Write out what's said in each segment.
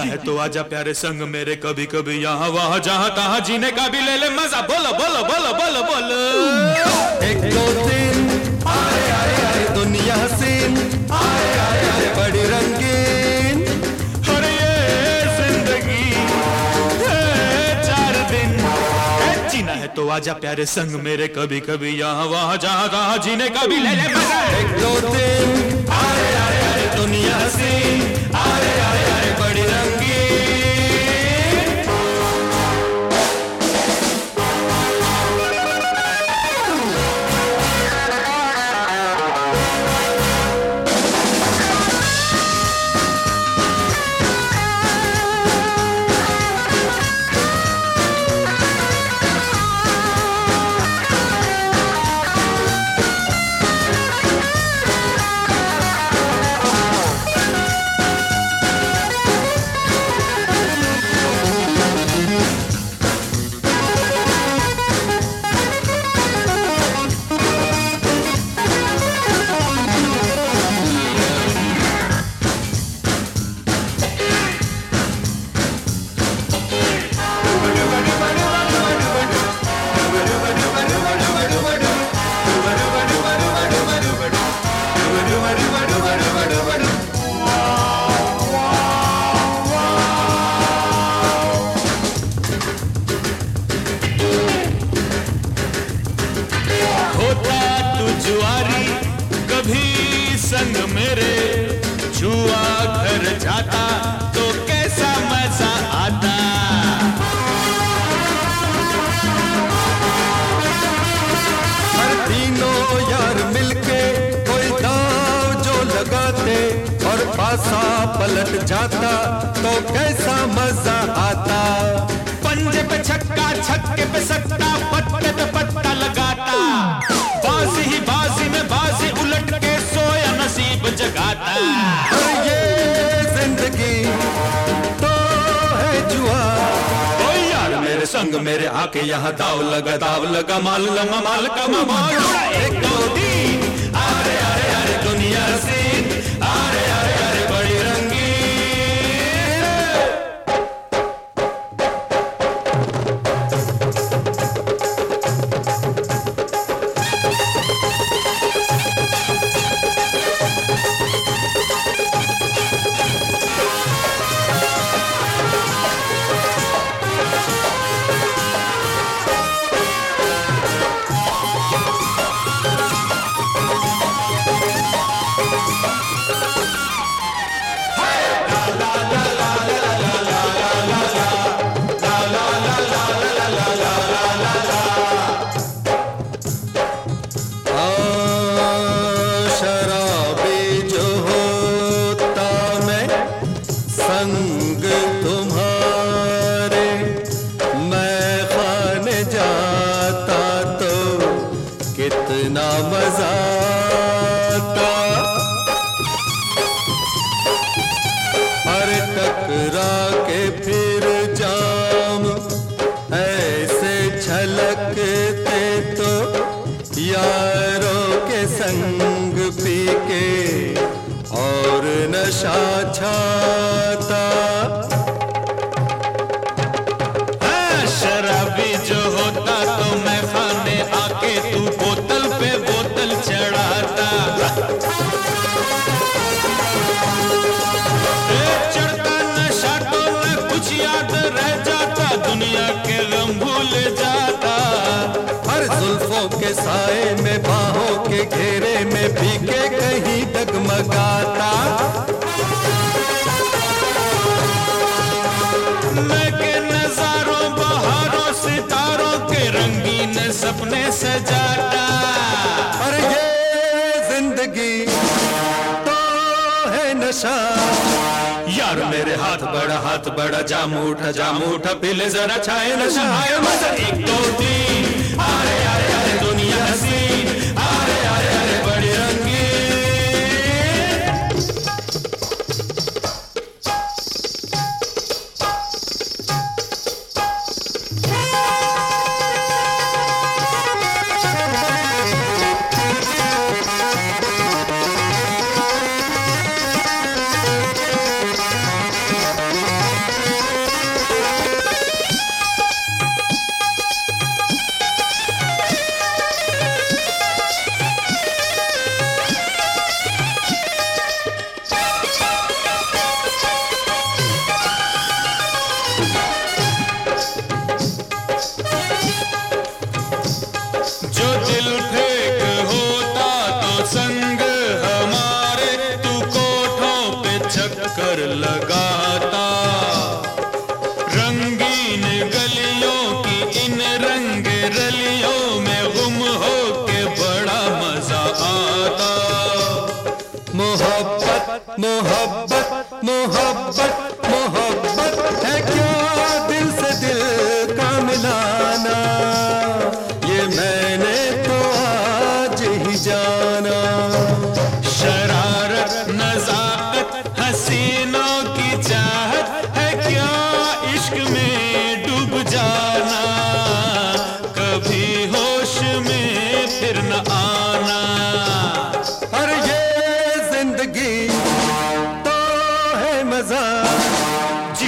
है तो आजा प्यारे संग मेरे, कभी कभी यहाँ वहाँ जहाँ तहाँ जीने का भी ले ले मजा। बोलो बोलो बोलो बोलो बोलो। एक दो तीन आए आए आए दुनिया हसीन, आए आए आए बड़ी रंगीन, और ये जिंदगी है 4 दिन। जीना है तो आजा प्यारे संग मेरे, कभी कभी यहाँ वहाँ जहाँ तहाँ जीने का भी ले ले मजा। एक दो तीन आए आए आए दुनिया हसीन, आए आए आए बड़ी रंगीन। संग मेरे जुआ घर जाता तो कैसा मजा आता। हर तीनों यार मिलके कोई दाव जो लगाते और पासा पलट जाता तो कैसा मजा आता। पंजे पे छक्का छक्के पे सट्टा, पत्ते पे पत्ता लगाता, बाजी ही बाजी में बाजी उलट के सोया नसीब जगाता। और ये जिंदगी तो है जुआ। ओ यार मेरे संग मेरे आके यहाँ दाव लगा माल लगा माल का माल। एक दो तीन अरे अरे अरे दुनिया हसीन, अरे अरे अरे बड़ी रंगीन। संग तुम्हारे मैं खाने जाता तो कितना मजा आता। अरे टकरा के फिर जाम ऐसे छलकते तो यारों के संग पी के और नशा छाता। शराबी जो होता तो मैं खाने आके तू बोतल पे बोतल चढ़ाता। चढ़ता नशा तो मैं कुछ याद रह जाता, दुनिया के गम भूल जाता। हर जुल्फों के साए में बाहों के घेरे में भीगे कहीं डगमगाता। मैं के नजारों बहारों सितारों के रंगीन सपने सजाता। और ये जिंदगी तो है नशा। यार मेरे हाथ बड़ा जाम उठा पीले जरा छाए नशा आए मजा। एक दो तीन अरे अरे अरे दुनिया हसीन, अरे अरे अरे बड़ी रंगीन।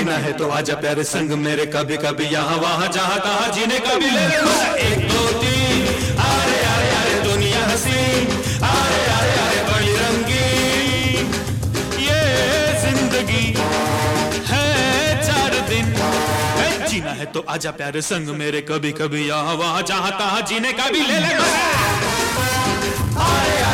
जीना है तो आजा प्यारे संग मेरे, कभी कभी यहाँ वहाँ जहाँ कहाँ जीने का भी ले ले मजा। 1 2 3 अरे अरे अरे दुनिया हसीन, अरे अरे अरे बड़ी रंगीन, ये जिंदगी है 4 दिन, जीना है तो आजा प्यारे संग मेरे, कभी कभी यहाँ वहाँ जहाँ कहाँ जीने का भी ले ले मजा।